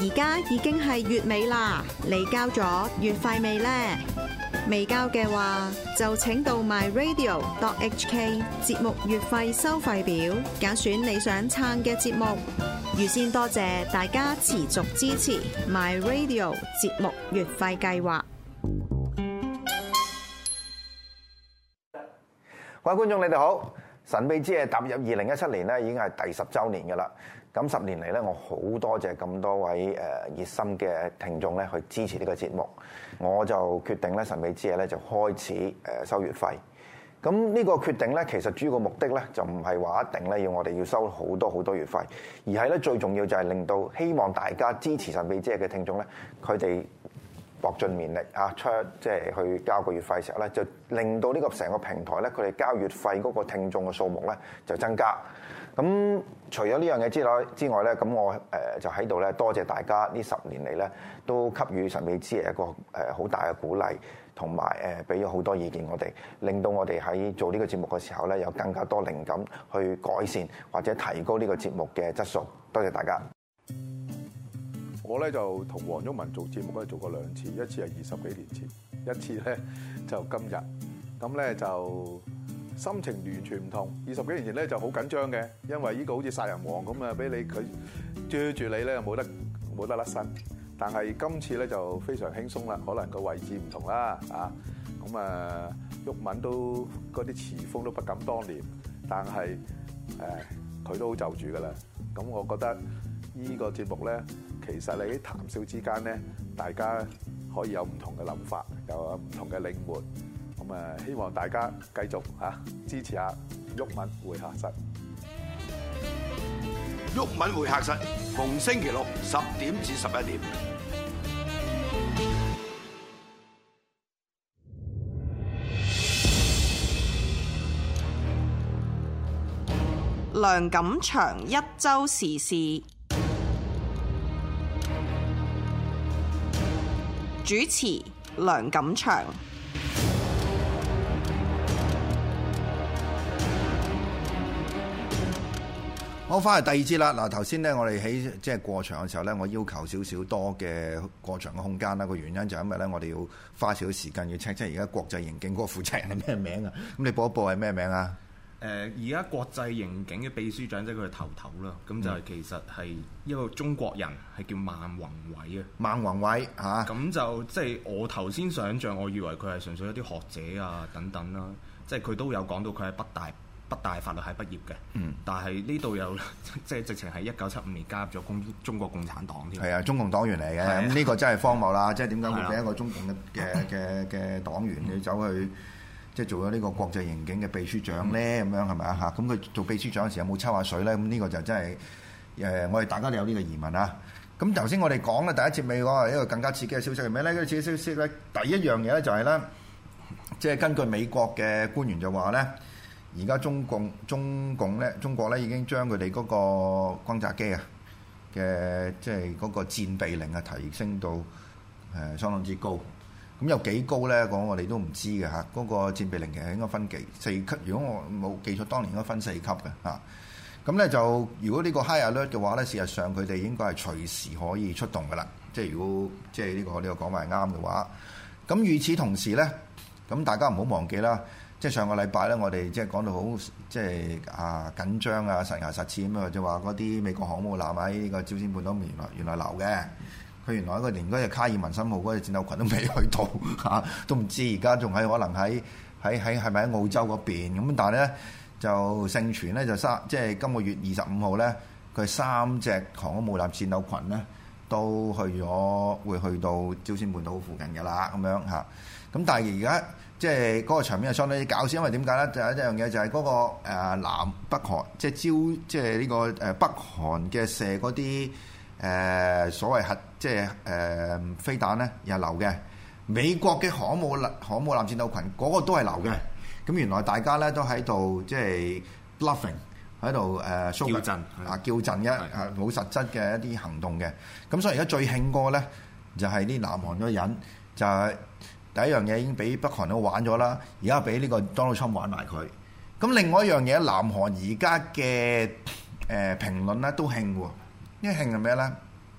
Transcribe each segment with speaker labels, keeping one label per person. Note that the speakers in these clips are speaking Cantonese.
Speaker 1: 家已經係月尾啦，你交咗月費未呢？未交嘅話，就請到 myradio.hk 節目月費收費表，揀選你想撐嘅節目。預先多謝大家持續支持 myradio 節目月費計劃。
Speaker 2: 各位觀眾，你哋好！神秘之夜踏入2017年咧，已經係第10週年嘅啦。咁10年嚟咧，我好多謝咁多位熱心嘅聽眾咧去支持呢個節目，我就決定咧神秘之夜咧就開始收月費。咁呢個決定咧，其實主要個目的咧就唔係話一定咧要我哋要收好多月費，而係咧最重要就係令到希望大家支持神秘之夜嘅聽眾咧，佢哋搏盡綿力啊，即係去交個月費嘅時候咧，就令到呢個成個平台咧，佢哋交月費嗰個聽眾嘅數目咧就增加。咁除咗呢樣嘢之外咧，咁我就喺度咧多謝大家呢10年嚟咧都給予神秘之夜一個好大嘅鼓勵，同埋俾咗好多意見我哋，令到我哋喺做呢個節目嘅時候咧有更加多靈感去改善或者提高呢個節目嘅質素。多謝大家。
Speaker 3: 我咧就同黃毓民做節目咧做過2次，一次係20幾年前，一次咧就今日。咁咧就心情完全唔同。20幾年前咧就好緊張嘅，因為呢個好似殺人王咁啊，俾佢追住你咧冇得甩身。但係今次咧就非常輕鬆啦，可能個位置唔同啦啊。咁毓民都嗰啲詞風都不敢當年，但係佢都好就住噶啦。咁我覺得呢個節目咧，其實你喺談笑之間咧，大家可以有唔同嘅諗法，有唔同嘅領會。咁希望大家繼續支持下毓民會客室。
Speaker 4: 毓民會客室逢星期六10點至11點。
Speaker 5: 梁錦祥一週時事主持，梁錦祥。
Speaker 6: 好，翻嚟第二節啦。嗱，頭先咧，我哋喺即係過場嘅時候咧，我要求少少多嘅過場嘅空間啦。個原因就係因為咧，我哋要花少少時間要 check 即係而家國際刑警嗰個負責人係咩名啊？咁你報一報係咩名啊？
Speaker 7: 而家國際刑警嘅秘書長即係佢嘅頭啦，咁就係其實係一個中國人，係叫孟宏偉啊。孟宏偉嚇，咁就即係我頭先想像，我以為佢係純粹一啲學者啊等等啦，即係佢都有講到佢係北大法律系畢業嘅，但係呢度有即係直情係1975年加入咗中國共產黨添。係啊，
Speaker 6: 中共黨員嚟嘅，咁呢個真係荒謬啦！即係點解會俾一個中共嘅黨員你走去即係做咗呢個國際刑警嘅秘書長咧？咁樣係咪啊？嚇，咁佢做秘書長嘅時候有冇抽下水咧？咁呢個就真係我哋大家都有呢個疑問啊！咁頭先我哋講咧第一節尾講一個更加刺激嘅消息係咩咧？呢個刺激消息咧，第一樣嘢咧就係咧，即係根據美國嘅官員就話咧。而家中國咧已經將佢哋嗰個轟炸機啊嘅即係嗰個戰備令啊提升到相當之高。咁有幾高咧？我哋都唔知嘅嚇。嗰個戰備令其實應該分4級。如果我冇記錯，當年應該分4級嘅嚇。咁咧就如果呢個 high alert 嘅話咧，事實上佢哋應該係隨時可以出動嘅啦。即係如果即係呢個講法係啱嘅話，咁與此同時咧，咁大家唔好忘記啦。即係上個禮拜咧，我哋即係講到好即係緊張啊，實牙實齒咁啊，就話嗰啲美國航母艦喺呢個朝鮮半島原來流嘅，佢原來一個連嗰隻卡爾文森號嗰隻戰鬥群都未去到都唔知而家仲係可能喺係咪喺澳洲嗰邊咁，但係咧就盛傳咧就即係今個月25號咧，佢3隻航空母艦戰鬥群咧都會去到朝鮮半島附近嘅啦，咁樣嚇。咁但係而家即係嗰個場面係相當之搞笑，因為點解咧？就係一樣嘢，就係嗰個南北韓，即係呢個北韓嘅射嗰啲所謂核即係飛彈咧，又係流嘅。美國嘅航母艦戰鬥群嗰個都係流嘅。咁原來大家咧都喺度即係 bluffing 喺度叫陣嘅冇實質嘅一啲行動嘅。咁所以而家最興嗰個咧就係啲南韓嗰個人就係。第一樣嘢已經俾北韓都玩咗啦，而家俾呢個 Donald Trump 玩埋佢。咁另外一樣嘢，南韓而家嘅評論咧都興喎，因為興係咩咧？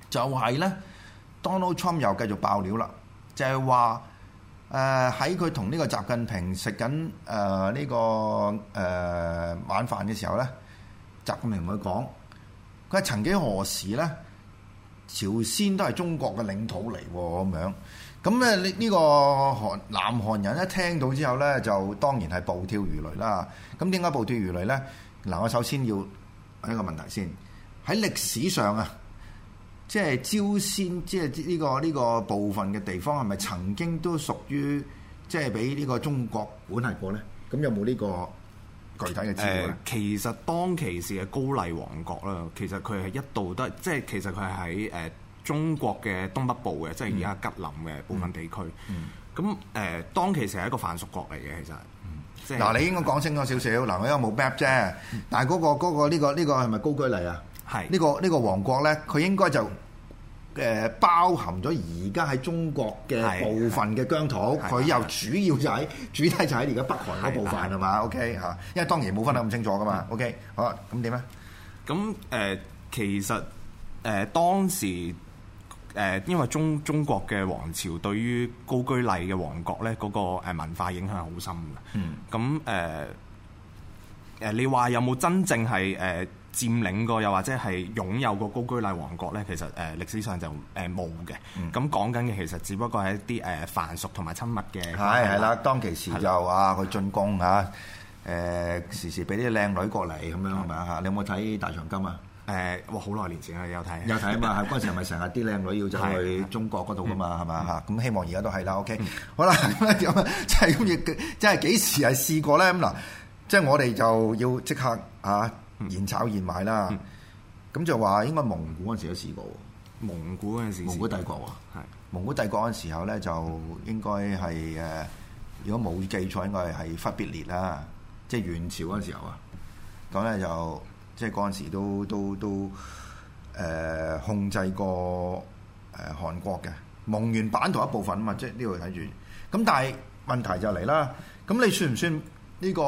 Speaker 6: 就係咧 Donald Trump 又繼續爆料啦，就係話喺佢同呢個習近平食緊呢個晚飯嘅時候咧，習近平同佢講，佢係曾幾何時咧，朝鮮都係中國嘅領土嚟喎咁樣。咁咧呢個南韓人一聽到之後咧，就當然係暴跳如雷啦。咁點解暴跳如雷咧？嗱，我首先要問一個問題先。喺歷史上啊，即係朝鮮，即係呢個部分嘅地方，係咪曾經都屬於即係俾呢個中國管轄過咧？咁有冇呢個具體嘅資料咧？
Speaker 7: 其實當其時嘅高麗王國啦，其實佢係一度都即係其實佢係喺中國嘅東北部嘅，即係而家吉林嘅部分地區。咁當其時係一個藩屬國嚟嘅，其實。
Speaker 6: 嗱，你應該講清楚少少。嗱，我因為冇 map 啫，但係嗰個呢個係咪高句麗啊？係呢個王國咧，佢應該就包含咗而家喺中國嘅部分嘅疆土，佢又主體就喺而家北韓嗰部分係嘛 ？OK 嚇，因為當然冇分得咁清楚噶嘛。OK， 好啊，咁點咧？咁
Speaker 7: 其實當時因為中國嘅王朝對於高句麗嘅王國咧，嗰個文化影響係好深嘅。咁你話有冇真正係佔領過，又或者係擁有過高句麗王國咧？其實歷史上就冇嘅。咁講緊嘅其實只不過係一啲藩屬同埋親密嘅。
Speaker 6: 係啦，當其時就佢進貢嚇，時時俾啲靚女過嚟咁樣係咪啊？你有冇睇大長今啊？
Speaker 7: 好耐年前啦，有睇
Speaker 6: 啊嘛，嗰陣時係咪成日啲靚女要走去中國嗰度噶嘛，係嘛嚇？咁希望而家都係啦。OK，好啦，咁即係咁亦即係幾時係試過咧？咁嗱，即係我哋就要即刻現炒現買啦。咁就話應該蒙古嗰陣時都試過。
Speaker 7: 蒙古嗰陣時，
Speaker 6: 蒙古帝國喎，係蒙古帝國嗰陣時候咧，就應該係如果冇記錯，應該係忽必烈啦，即係元朝嗰陣時候啊。咁咧就。即係嗰陣時都控制過韓國嘅蒙元版圖一部分啊嘛，即係呢度睇住。咁但係問題就嚟啦，咁你算唔算呢個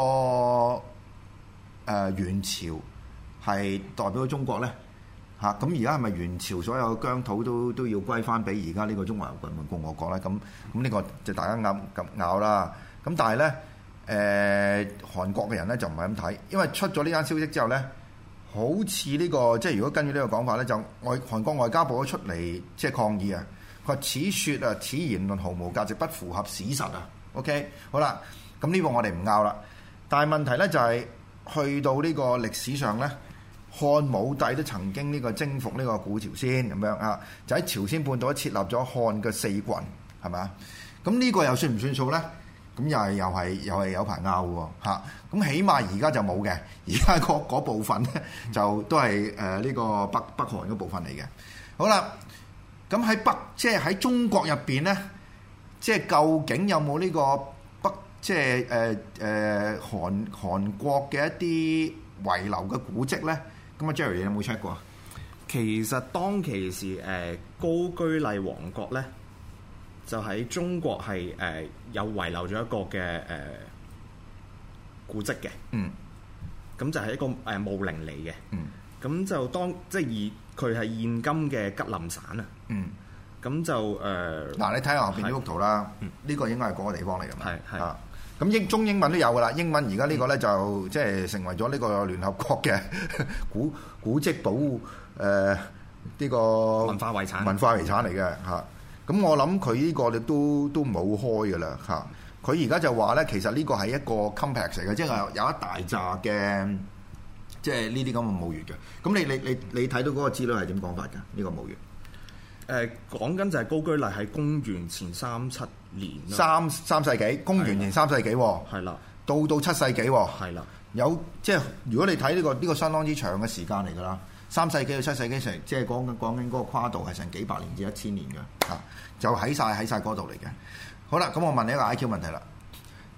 Speaker 6: 元朝係代表咗中國咧？嚇，咁而家係咪元朝所有疆土都要歸翻俾而家呢個中華人民共和國咧？咁呢個就大家拗啦。咁但係咧韓國嘅人咧就唔係咁睇，因為出咗呢單消息之後咧。好似呢個即係如果跟住呢個講法咧，就韓國外交部都出嚟即係抗議啊！佢話此説啊，此言論毫無價值，不符合史實啊。OK， 好啦，咁呢個我哋唔拗啦。但係問題咧就係去到呢個歷史上咧，漢武帝都曾經呢個征服呢個古朝鮮咁樣啊，就喺朝鮮半島設立咗漢嘅四郡，係咪啊？咁呢個又算唔算數咧？咁又係有排拗喎嚇，咁起碼而家就冇嘅，而家嗰部分咧就都係呢個北韓嗰部分嚟嘅。好啦，咁喺即係喺中國入邊咧，即係究竟有冇呢個即係韓國嘅一啲遺留嘅古蹟咧？咁啊 Jerry 你有冇 check 過？
Speaker 7: 其實當其時高句麗王國咧。就喺中國係有遺留咗一個嘅古蹟嘅，咁就係一個墓陵嚟嘅，咁就即係以佢係現今嘅吉林省啊，咁就
Speaker 6: 嗱你睇下後邊呢幅圖啦，呢個應該係嗰個地方嚟㗎嘛，
Speaker 7: 係
Speaker 6: 咁中英文都有㗎啦，英文而家呢個咧就即係成為咗呢個聯合國嘅古蹟保護呢個
Speaker 7: 文化遺產
Speaker 6: 嚟嘅嚇。咁我諗佢呢個都冇開㗎啦嚇，佢而家就話咧，其實呢個係一個 complex 嚟嘅，即係有一大紮嘅，即係呢啲咁嘅墓穴嘅。咁你睇到嗰個資料係點講法㗎？呢個墓穴
Speaker 7: 講緊就係高句麗喺公元前37年
Speaker 6: 三世紀，公元前3世紀喎，
Speaker 7: 係啦，
Speaker 6: 到7世紀喎，
Speaker 7: 係啦，
Speaker 6: 有即係如果你睇呢個相當之長嘅時間嚟㗎啦。3世紀到7世紀成，即係講緊嗰個跨度係成幾百年至1000年嘅，就喺晒嗰度嚟嘅。好啦，咁我問你一個 IQ 問題啦。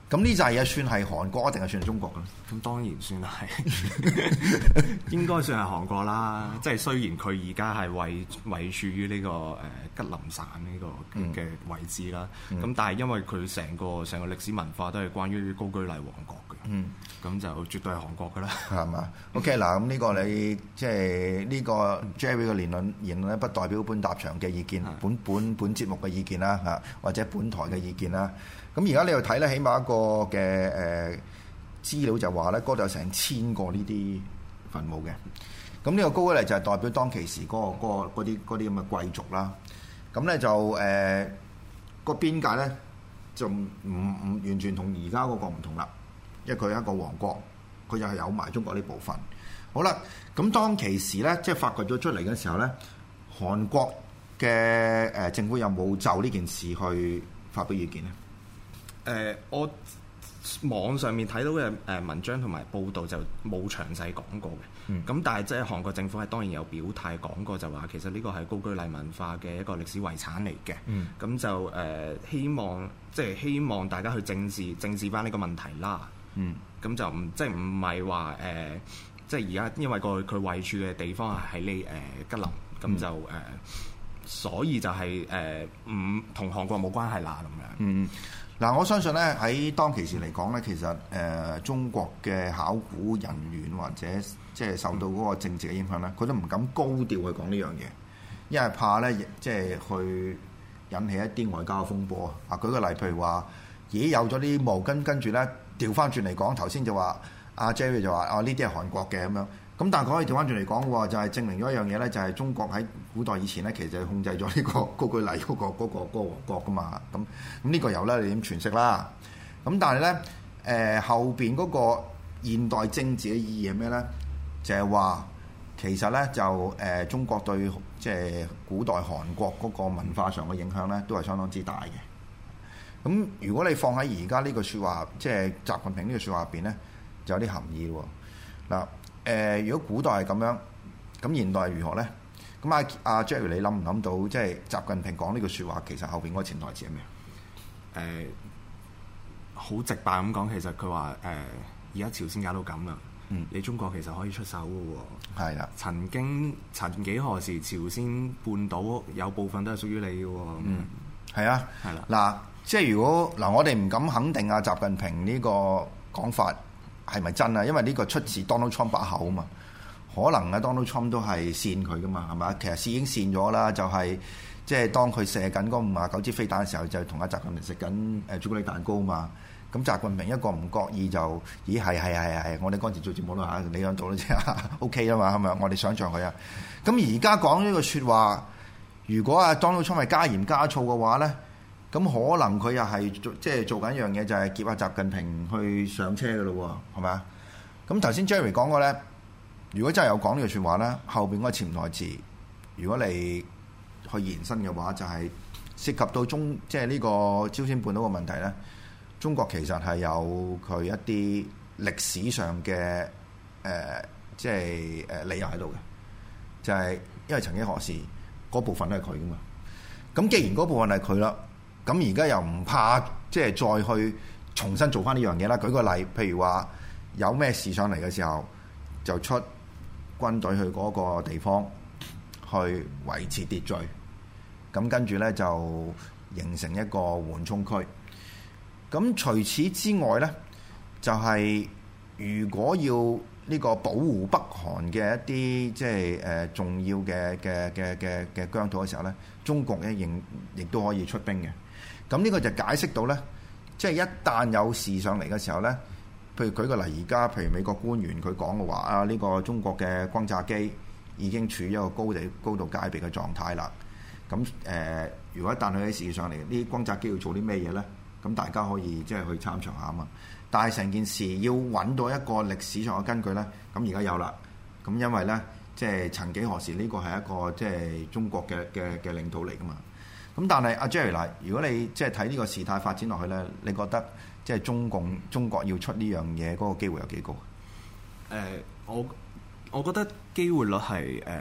Speaker 6: 咁呢扎嘢算係韓國定係算係中國嘅？
Speaker 7: 咁當然算係，應該算係韓國啦。即係雖然佢而家係位處於呢個吉林省呢個嘅位置啦，咁但係因為佢成個歷史文化都係關於高句麗王國嘅，咁就絕對係韓國㗎啦，
Speaker 6: 係嘛？OK 嗱，咁呢個你即係呢個 Jerry 嘅言論咧，不代表本立場嘅意見，本節目嘅意見啦嚇，或者本台嘅意見啦。咁而家你又睇咧，起碼一個嘅資料就話咧，嗰度有成1000個呢啲墳墓嘅。咁呢個高句麗就係代表當其時嗰啲咁嘅貴族啦。咁咧就個邊界咧就唔完全同而家嗰個唔同啦，因為佢係一個王國，佢又係有埋中國呢部分。好啦，咁當其時咧，即係發掘咗出嚟嘅時候咧，韓國嘅政府有冇就呢件事去發表意見咧？
Speaker 7: 我網上面睇到嘅文章同埋報道就冇詳細講過嘅，咁但係即係韓國政府係當然有表態講過，就話其實呢個係高句麗文化嘅一個歷史遺產嚟嘅，咁就希望大家去正視翻呢個問題啦，咁就唔係話即係而家因為佢位處嘅地方係喺吉林，咁就所以就係唔同韓國冇關係啦咁樣。
Speaker 6: 嗱，我相信咧喺當其時嚟講咧，其實中國嘅考古人員或者即係受到嗰個政治嘅影響咧，佢都唔敢高調去講呢樣嘢，因為怕咧即係去引起一啲外交嘅風波啊！舉個例，譬如話，咦有咗啲毛巾，跟住咧調翻轉嚟講，頭先就話阿 Jerry 就話呢啲係韓國嘅咁樣。咁但係佢可以調翻轉嚟講喎，就係證明咗一樣嘢咧，就係中國喺古代以前咧，其實係控制咗呢個高句麗嗰個王國噶嘛。咁呢個由咧你點詮釋啦？咁但係咧後邊嗰個現代政治嘅意義係咩咧？就係話其實咧就中國對即係古代韓國嗰個文化上嘅影響咧，都係相當之大嘅。咁如果你放喺而家呢個説話，即係習近平呢個説話入邊咧，就有啲含義喎。嗱。如果古代係咁樣，咁現代係如何咧？咁阿 Jerry，你諗唔諗到，即係習近平講呢句説話，其實後邊嗰個潛台詞係咩？
Speaker 7: 好直白咁講，其實佢話而家朝鮮搞到咁啦，你中國其實可以出手嘅喎。係啦，曾幾何時，朝鮮半島有部分都係屬於你嘅喎。係啊，係啦。
Speaker 6: 嗱，即係如果我哋唔敢肯定阿習近平呢個講法係咪真啊？因為呢個出自 Donald Trump 把口啊嘛，可能啊 Donald Trump 都係扇佢噶嘛，係咪？其實已經扇咗啦，就係即係當佢射緊嗰59支飛彈嘅時候，就同阿習近平食緊朱古力蛋糕嘛。咁習近平一個唔覺意就，咦係，我哋嗰陣時做節目啦嚇，你喺度咧即係 OK 啊嘛，係咪？我哋想像佢啊。咁而家講呢個説話，如果啊 Donald Trump 係加鹽加醋嘅話咧，咁可能佢又係即係做緊一樣嘢，就係劫下習近平去上車嘅咯喎，係咪啊？咁頭先 Jerry 講過咧，如果真係有講呢句説話咧，後邊嗰個潛台詞，如果你去延伸嘅話，就係涉及到即係呢個朝鮮半島嘅問題咧，中國其實係有佢一啲歷史上嘅即係理由喺度嘅，就係因為曾幾何時嗰部分都係佢噶嘛。咁既然嗰部分係佢啦，咁而家又唔怕即係再去重新做翻呢樣嘢啦。舉個例，譬如話有咩事上嚟嘅時候，就出軍隊去嗰個地方去維持秩序。咁跟住咧就形成一個緩衝區。咁除此之外咧，就係如果要呢個保護北韓嘅一啲即係重要嘅疆土嘅時候咧，中國咧亦都可以出兵嘅。咁呢個就解釋到咧，即係一旦有事上嚟嘅時候咧，譬如舉個例，而家譬如美國官員佢講嘅話啊，呢個中國嘅轟炸機已經處於一個高度戒備嘅狀態啦。咁如果一旦佢喺事上嚟，呢啲轟炸機要做啲咩嘢咧？咁大家可以即係去參詳下啊嘛。但係成件事要揾到一個歷史上嘅根據咧，咁而家有啦。咁因為咧，即係曾幾何時呢個係一個即係中國嘅領土嚟噶嘛。咁但係阿 Jerry 嗱，如果你即係睇呢個事態發展落去咧，你覺得即係中國要出呢樣嘢嗰個機會有幾高？
Speaker 7: 我覺得機會率係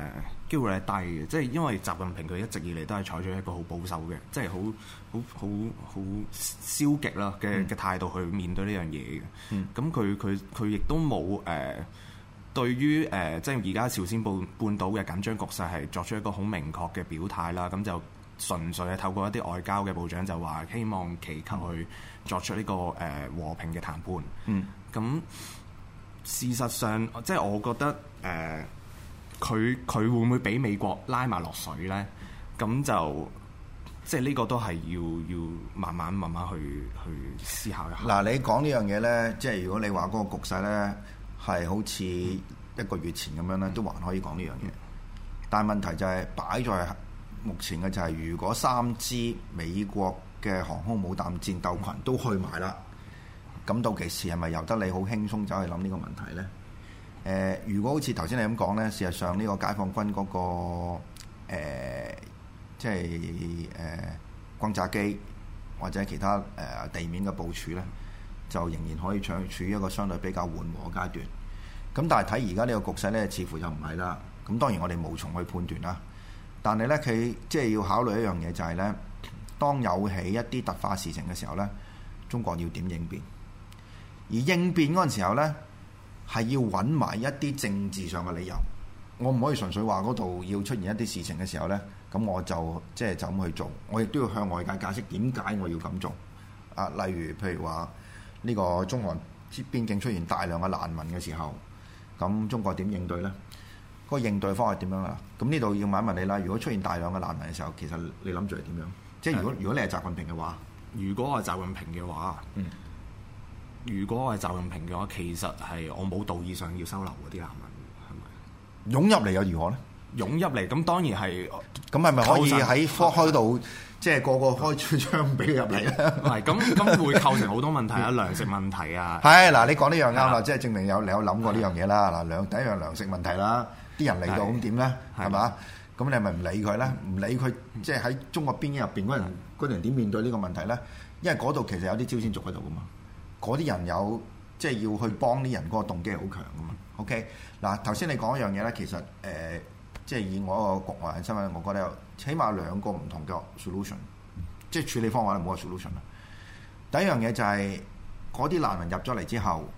Speaker 7: 機會係低嘅，即係因為習近平佢一直以嚟都係採取一個好保守嘅，即係好消極啦嘅態度去面對呢樣嘢嘅。咁佢亦都冇對於即係而家朝鮮半島嘅緊張局勢係作出一個好明確嘅表態啦。咁就純粹係透過一啲外交嘅部長就話希望祈求去作出呢個和平嘅談判。咁事實上，即係我覺得佢會唔會俾美國拉埋落水咧？咁就即係呢個都係要慢慢去思考一下。
Speaker 6: 嗱，你講呢樣嘢咧，即係如果你話嗰個局勢咧係好似一個月前咁樣咧，都還可以講呢樣嘢。但係問題就係擺在目前嘅就係，如果3支美國嘅航空母艦戰鬥群都去埋啦，咁到期時係咪由得你好輕鬆走去諗呢個問題咧？如果好似頭先你咁講咧，事實上呢個解放軍嗰個即係轟炸機或者其他地面嘅部署咧，就仍然可以處於一個相對比較緩和嘅階段。咁但係睇而家呢個局勢咧，似乎就唔係啦。咁當然我哋無從去判斷啦。但係咧，佢即係要考慮一樣嘢，就係咧，當有起一啲突發事情嘅時候咧，中國要點應變？而應變嗰陣時候咧，係要揾埋一啲政治上嘅理由。我唔可以純粹話嗰度要出現一啲事情嘅時候咧，咁我就即係就咁去做。我亦都要向外界解釋點解我要咁做。例如譬如話呢個中韓邊境出現大量嘅難民嘅時候，咁中國點應對咧？嗰個應對方係點樣啦？咁呢度要問一問你啦。如果出現大量嘅難民嘅時候，其實你諗住係點樣？即係如果你係習近平嘅話，
Speaker 7: 如果我係習近平嘅話，如果我係習近平嘅話，其實係我冇道義上要收留嗰啲難民，係咪？
Speaker 6: 湧入嚟又如何咧？
Speaker 7: 湧入嚟咁當然係，
Speaker 6: 咁係咪可以喺開度即係個個開槍俾佢入嚟咧？
Speaker 7: 係咁會構成好多問題啊，糧食問題啊。
Speaker 6: 係嗱，你講呢樣啱啦，即係證明你有諗過呢樣嘢啦。嗱，第一樣糧食問題啦，啲人嚟到咁點咧？係嘛？咁你係咪唔理佢咧？唔理佢，即係喺中國邊境入邊嗰啲人點面對呢個問題咧？因為嗰度其實有啲朝鮮族喺度噶嘛，嗰啲人有即係要去幫啲人嗰個動機係好強噶嘛。OK， 嗱，頭先你講一樣嘢咧，其實即係以我一個國外人身份，我覺得有起碼兩個唔同嘅 solution， 即係處理方法，冇個 solution 啦。第一樣嘢就係嗰啲難民入咗嚟之後，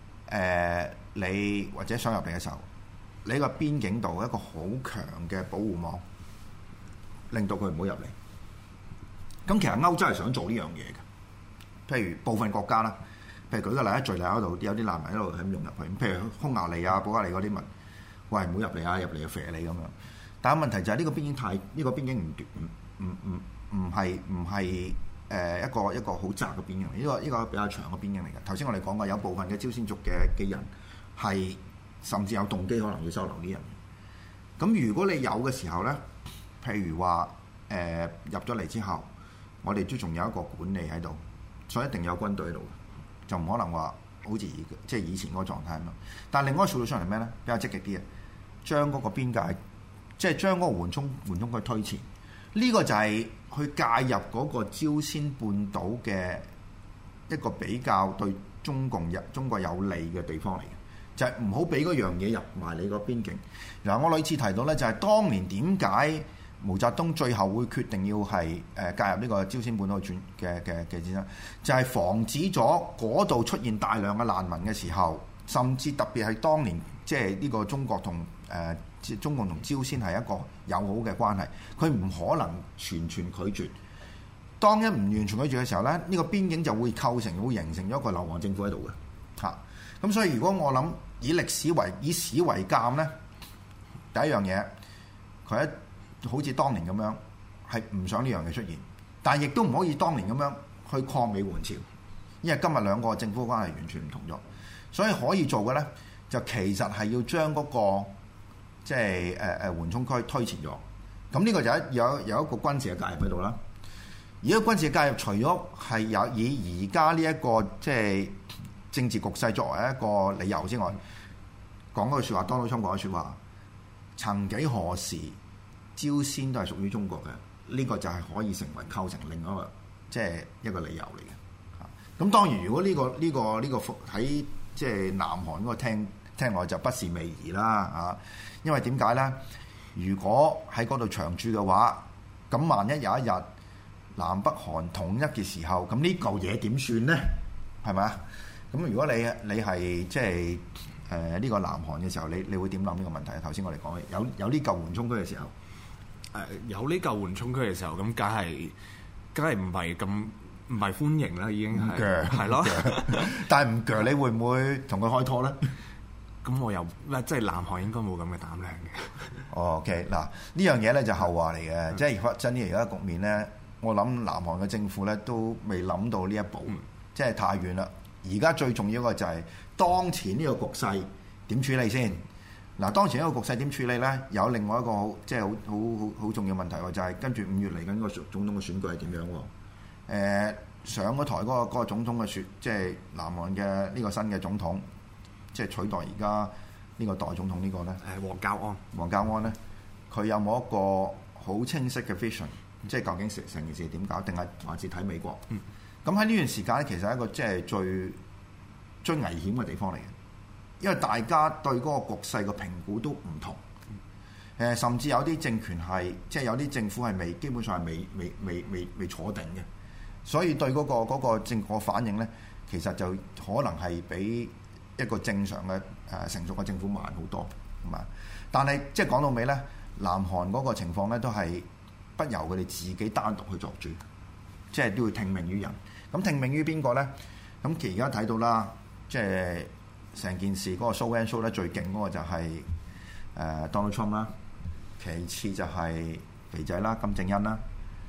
Speaker 6: 你或者想入嚟嘅時候，你個邊境度一個好強嘅保護網，令到佢唔好入嚟。咁其實歐洲係想做呢樣嘢嘅，譬如部分國家啦，譬如舉個例喺敘利亞嗰度有啲難民一路係咁湧入去，譬如匈牙利啊、保加利嗰啲民，喂，唔好入嚟啊，入嚟就肥你咁樣。但係問題就係呢個邊境唔係一個好窄嘅邊境嚟，呢個比較長嘅邊境嚟嘅。頭先我哋講過有部分嘅朝鮮族嘅人係甚至有動機可能要收留啲人。咁如果你有嘅時候咧，譬如話入咗嚟之後，我哋都仲有一個管理喺度，所以一定有軍隊喺度，就唔可能話好似即係以前嗰個狀態咁。但係另外一個 solution係咩咧？比較積極啲嘅，將嗰個邊界，即係將嗰個緩衝區推前。呢個就係去介入嗰個朝鮮半島嘅一個比較對中國有利嘅地方嚟嘅，就係唔好俾嗰樣嘢入埋你個邊境。嗱，我類似提到咧，就係當年點解毛澤東最後會決定要係介入呢個朝鮮半島嘅戰爭，就係防止咗嗰度出現大量嘅難民嘅時候，甚至特別係當年即係呢個中國同中共同朝鮮係一個友好嘅關係，佢唔可能完全拒絕。當一唔完全拒絕嘅時候咧，呢個邊境就會構成會形成咗一個流亡政府喺度嘅嚇。咁所以如果我諗以史為鑑咧，第一樣嘢佢好似當年咁樣係唔想呢樣嘢出現，但係亦都唔可以當年咁樣去抗美援朝，因為今日兩個政府關係完全唔同咗。所以可以做嘅咧，就其實係要將嗰個即係緩衝區推前咗。咁呢個就有一個軍事嘅介入喺度啦。而家軍事嘅介入，除咗係有以而家呢一個即係政治局勢作為一個理由之外，講嗰句説話，Donald Trump講嘅説話，曾幾何時朝鮮都係屬於中國嘅，呢個就係可以成為構成另外一個即係一個理由嚟嘅。咁當然，如果呢個喺即係南韓嗰個聽落就不是味兒啦嚇，因為點解咧？ 如果喺嗰度長駐嘅話，咁萬一有一日南北韓統一嘅時候，咁呢嚿嘢點算咧？係咪啊？咁如果你係即係呢個南韓嘅時候，你會點諗呢個問題啊？頭先我哋講嘅有呢嚿緩衝區嘅時候，
Speaker 7: 有呢嚿緩衝區嘅時候，咁梗係唔係歡迎啦，已經係咯。
Speaker 6: 但係唔鋸，你會唔會同佢開拖咧？
Speaker 7: 咁我又即係南韓應該冇咁嘅膽量嘅。
Speaker 6: OK， 嗱呢樣嘢咧就後話嚟嘅，即係真係而家局面咧，我諗南韓嘅政府咧都未諗到呢一步，即係太遠啦。而家最重要嘅就係當前呢個局勢點處理先。嗱，當前呢個局勢點處理咧？有另外一個即係好重要問題喎，就係跟住5月嚟緊個總統嘅選舉係點樣喎？上咗台嗰個總統嘅即係南韓嘅呢個新嘅總統，即係取代而家呢個代總統呢個咧？黃教安咧，佢有冇一個好清晰嘅 vision？即係究竟成件事點搞？定係還是睇美國？咁喺呢段時間咧，其實係一個即係最危險嘅地方嚟嘅，因為大家對嗰個局勢嘅評估都唔同。甚至有啲政權係即係有啲政府係基本上係未坐定嘅，所以對嗰個政局反應咧，其實就可能係比一個正常嘅成熟嘅政府慢好多，係嘛？但係即係講到尾咧，南韓嗰個情況咧都係不由佢哋自己單獨去作主，即係都要聽命於人。咁聽命於邊個咧？咁其而家睇到啦，即係成件事嗰個 show and show 咧最勁嗰個就係Donald Trump 啦，其次就係肥仔啦，金正恩啦，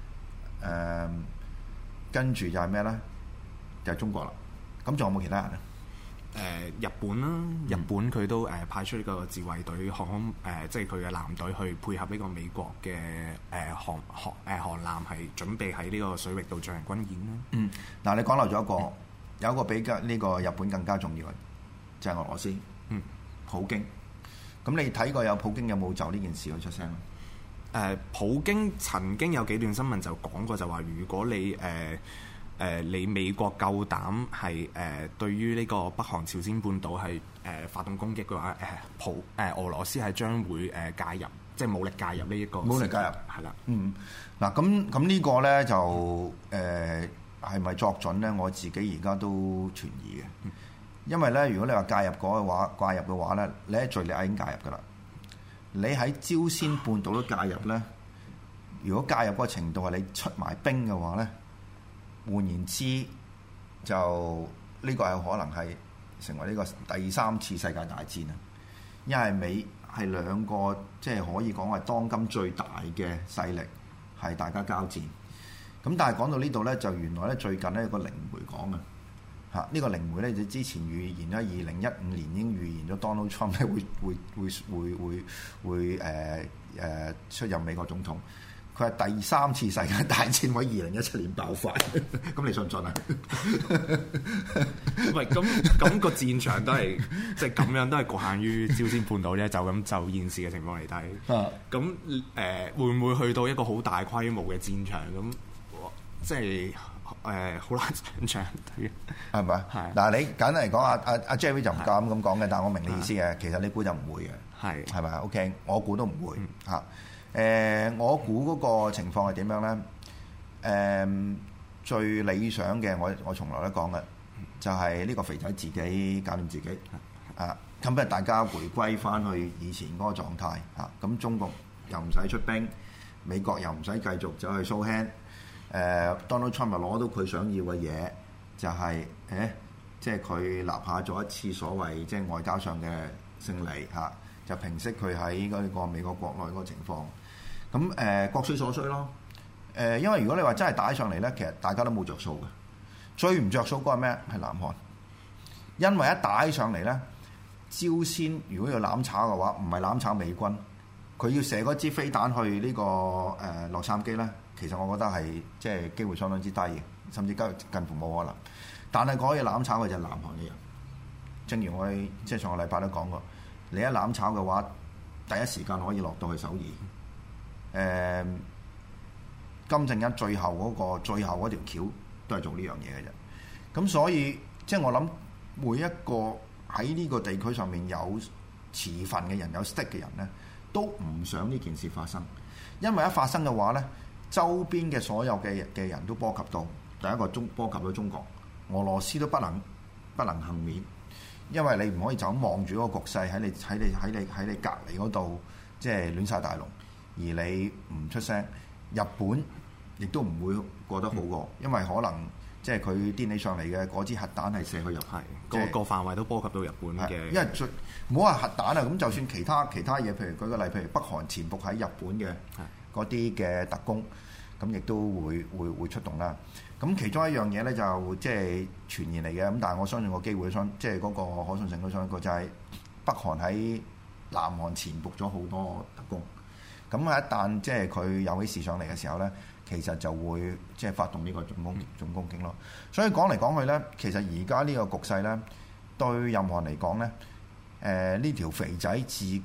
Speaker 6: 跟住就係咩咧？就係中國啦。咁仲有冇其他人咧？
Speaker 7: 日本啦，日本佢都派出呢個自衛隊航空即係佢嘅艦隊去配合呢個美國嘅航艦，係準備喺呢個水域度進行軍演啦。
Speaker 6: 嗱，你講漏咗一個，有一個比較呢個日本更加重要嘅，就係俄羅斯。普京。咁你睇過有普京有冇就呢件事去出聲咧？
Speaker 7: 普京曾經有幾段新聞就講過，就話如果你你美國夠膽係對於呢個北韓朝鮮半島係發動攻擊嘅話，俄羅斯係將會介入，即係武力介入呢一個。
Speaker 6: 武力介入
Speaker 7: 係啦。
Speaker 6: 嗱咁呢個咧就係咪作準咧？我自己而家都存疑嘅。因為咧，如果你話介入嘅話咧，你喺敍利亞已經介入噶啦。你喺朝鮮半島都介入咧，如果介入嗰個程度係你出埋兵嘅話咧，換言之，就呢個有可能係成為呢個第3次世界大戰啊！因為美係兩個即係可以講係當今最大嘅勢力，係大家交戰。咁但係講到呢度咧，就原來咧最近咧有個靈媒講啊。呢個靈媒咧就之前預言啦，2015年已經預言咗 Donald Trump 咧會出任美國總統。佢係第3次世界大戰喺2017年爆發，咁你信唔信啊？
Speaker 7: 喂，咁個戰場都係即係咁樣，都係局限於朝鮮半島啫。就現時嘅情況嚟睇，咁會唔會去到一個好大規模嘅戰場？咁即係好難想像，
Speaker 6: 係咪？係嗱，你簡單嚟講，阿 Jerry 就唔夠咁講嘅，但係我明你意思嘅。其實你估就唔會嘅，係咪 ？OK， 我估都唔會嚇。我估嗰個情況係點樣咧？最理想嘅，我從來都講嘅，就係呢個肥仔自己搞掂自己啊！咁不如大家回歸翻去以前嗰個狀態嚇。咁中國又唔使出兵，美國又唔使繼續走去 show hand。Donald Trump 又攞到佢想要嘅嘢，就係即係佢立下咗一次所謂即係外交上嘅勝利嚇，就平息佢喺嗰個美國國內嗰個情況。咁各取所需咯。因為如果你話真係打上嚟咧，其實大家都冇着數嘅。最唔着數嗰個係咩？係南韓。因為一打上嚟咧，朝鮮如果要攬炒嘅話，唔係攬炒美軍，佢要射嗰支飛彈去呢個洛杉磯咧。其實我覺得係即係機會相當之低嘅，甚至近乎冇可能。但係可以攬炒嘅就係南韓嘅人。正如我哋即係上個禮拜都講過，你一攬炒嘅話，第一時間可以落到去首爾。金正恩最後嗰條橋都係做呢樣嘢嘅啫。咁所以即係我諗每一個喺呢個地區上面有持份嘅人、有 stake 嘅人咧， 都唔想呢件事發生，因為一發生嘅話咧，周邊嘅所有嘅人都波及到，第一個波及到中國，俄羅斯都不能幸免，因為你唔可以就咁望住嗰個局勢喺你隔離嗰度，即係亂晒大龍，而你唔出聲，日本亦都唔會過得好過，因為可能即係佢癲起上嚟嘅嗰支核彈係射去入，係
Speaker 7: 個範圍都波及到日本嘅。
Speaker 6: 因為唔好話核彈啊，咁就算其他嘢，譬如舉個例，譬如北韓潛伏喺日本嘅嗰啲嘅特工，咁亦都會出動啦。咁其中一樣嘢咧就即係傳言嚟嘅，咁但係我相信個機會即係嗰個可信性都相當高，就係北韓喺南韓潛伏咗好多特工。咁一旦即係佢有起事上嚟嘅時候咧，其實就會即係發動呢個總攻擊咯。所以講嚟講去咧，其實而家呢個局勢咧，對任何人嚟講咧，呢條肥仔自己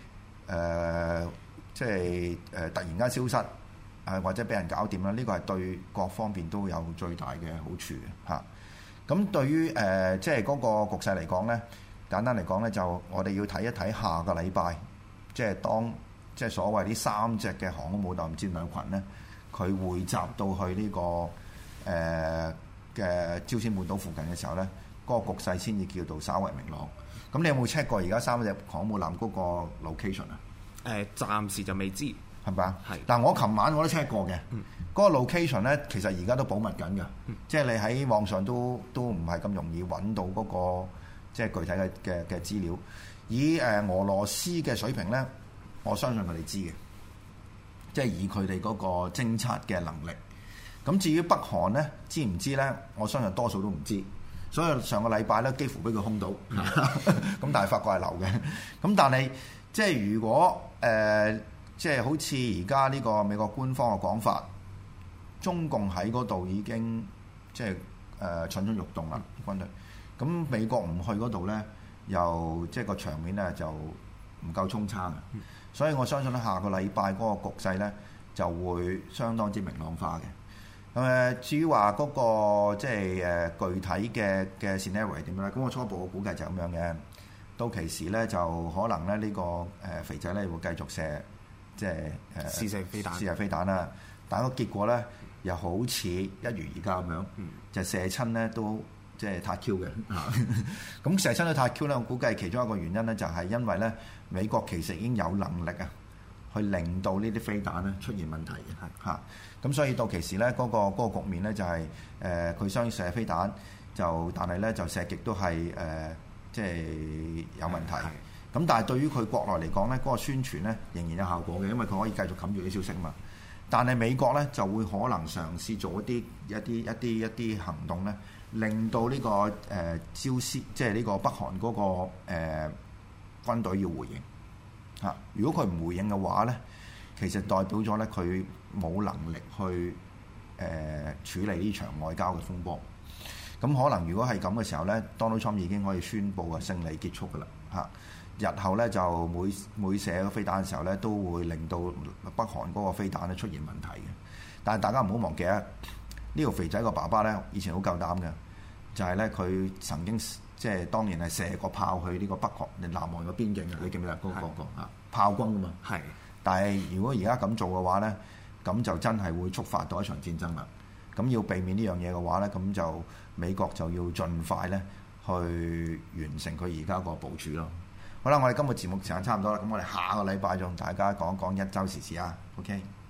Speaker 6: 即係突然間消失，或者俾人搞掂啦，呢個係對各方面都有最大嘅好處嘅嚇。咁對於即係嗰個局勢嚟講咧，簡單嚟講咧，就我哋要睇一睇下個禮拜，即係當即係所謂呢3隻嘅航空母艦戰鬥群咧，佢匯集到去呢個嘅朝鮮半島附近嘅時候咧，嗰個局勢先至叫做稍為明朗。咁你有冇 check 過而家3隻航空母艦嗰個 location 啊？
Speaker 7: 暫時就未知，
Speaker 6: 係咪啊？
Speaker 7: 係。
Speaker 6: 但我琴晚我都 check 過嘅，嗰個 location 咧，其實而家都保密緊㗎，即係你喺網上都唔係咁容易揾到嗰個即係具體嘅資料。以俄羅斯嘅水平咧，我相信佢哋知嘅，即係以佢哋嗰個偵察嘅能力。咁至於北韓咧，知唔知咧？我相信多數都唔知。所以上個禮拜咧，幾乎俾佢兇到。咁但係法國係流嘅。咁但係即係如果即係好似而家呢個美國官方嘅講法，中共喺嗰度已經即係蠢蠢欲動啦，軍隊。咁美國唔去嗰度咧，又即係個場面咧就唔夠衝撐嘅。所以我相信咧，下個禮拜嗰個局勢咧就會相當之明朗化嘅。至於話嗰個即係具體嘅 scenario 係點樣咧？咁我初步嘅估計就係咁樣嘅。到其時咧，就可能咧呢個肥仔咧會繼續射即係試射飛彈啦。但係個結果咧又好似一如而家咁樣，就射親咧都即係撻 Q 嘅。咁射親都撻 Q 咧，我估計其中一個原因咧就係因為咧美國其實已經有能力啊，去令到呢啲飛彈咧出現問題嘅嚇。咁所以到其時咧嗰個局面咧就係佢想射飛彈，但係咧就射極都係即係有問題。咁但係對於佢國內嚟講咧，嗰個宣傳咧仍然有效果嘅，因為佢可以繼續冚住啲消息嘛。但係美國咧就會可能嘗試做一啲行動咧，令到呢個朝鮮即係呢個北韓嗰個軍隊要回應嚇。如果佢唔回應嘅話咧，其實代表咗咧佢冇能力去處理呢場外交嘅風波。咁可能如果係咁嘅時候咧，Donald Trump 已經可以宣布嘅勝利結束㗎啦嚇。日後咧就每射個飛彈嘅時候咧，都會令到北韓嗰個飛彈咧出現問題嘅。但係大家唔好忘記啊，呢條肥仔個爸爸咧以前好夠膽嘅，就係咧佢曾經即係當年係射個炮去呢個北韓南韓嘅邊境嘅，你記唔記得嗰個啊炮轟㗎嘛？係。但係如果而家咁做嘅話咧，咁就真係會觸發到一場戰爭啦。咁要避免呢樣嘢嘅話咧，咁就美國就要盡快咧去完成佢而家個部署咯。好啦，我哋今日節目時間差唔多啦，咁我哋下個禮拜就同大家講一講一週時事啊。OK。